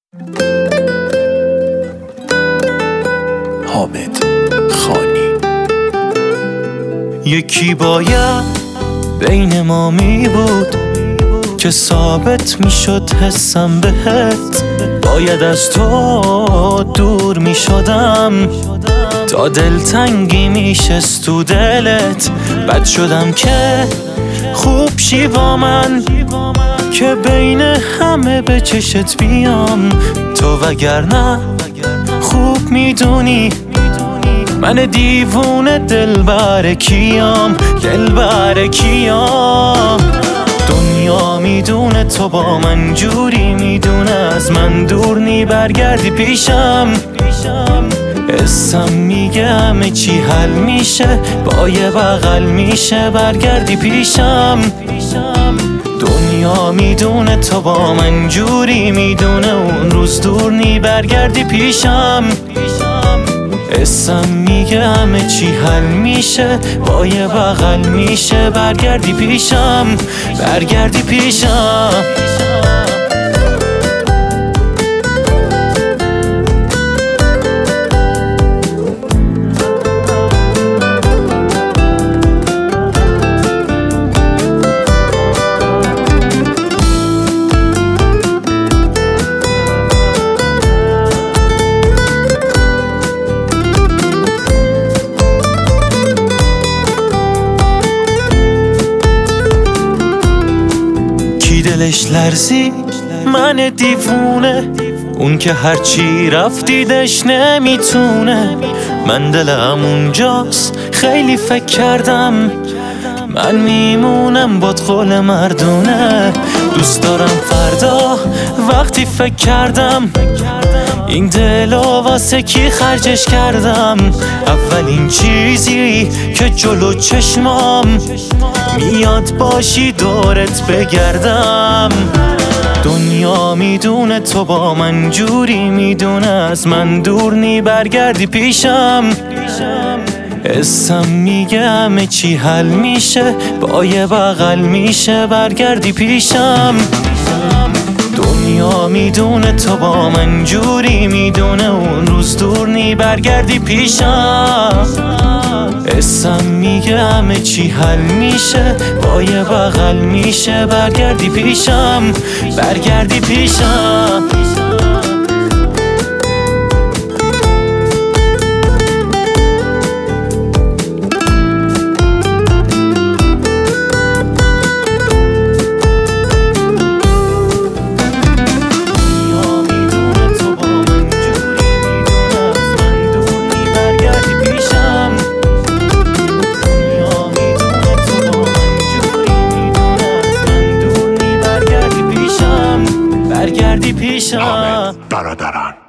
حامد خانی. یکی باید بین ما می بود که ثابت می شد حسم بهت، باید از تو دور می شدم تا دلتنگی می شست تو دلت. بد شدم که خوب شی با من که بین همه به چشت بیام تو، وگرنه خوب میدونی من دیوونه دلبر کیام. دنیا میدونه تو با من جوری میدونه از من دور نی برگردی پیشم. اسم میگه همه چی حل میشه، با یه بغل میشه برگردی پیشم. دنیا میدونه تو با من جوری میدونه اون روز دور نی برگردی پیشم. اسم میگه همه چی حل میشه، با یه بغل میشه برگردی پیشم. دلش لرزی من دیوونه، اون که هرچی رفتیدش نمیتونه. من دلم اونجاست خیلی فکر کردم، من میمونم باد قول مردونه. دوست دارم فردا وقتی فکر کردم این دلو واسه کی خرجش کردم. اولین چیزی که جلو چشمام میاد باشی دورت بگردم. دنیا میدونه تو با من جوری میدونه از من دور نی برگردی پیشم. اسم میگه همه چی حل میشه، با یه بغل میشه برگردی پیشم. دنیا میدونه تو با من جوری میدونه اون روز دور نی برگردی پیشم. اسم میگه همه چی حل میشه، با یه بغل میشه برگردی پیشم. حامد برادران.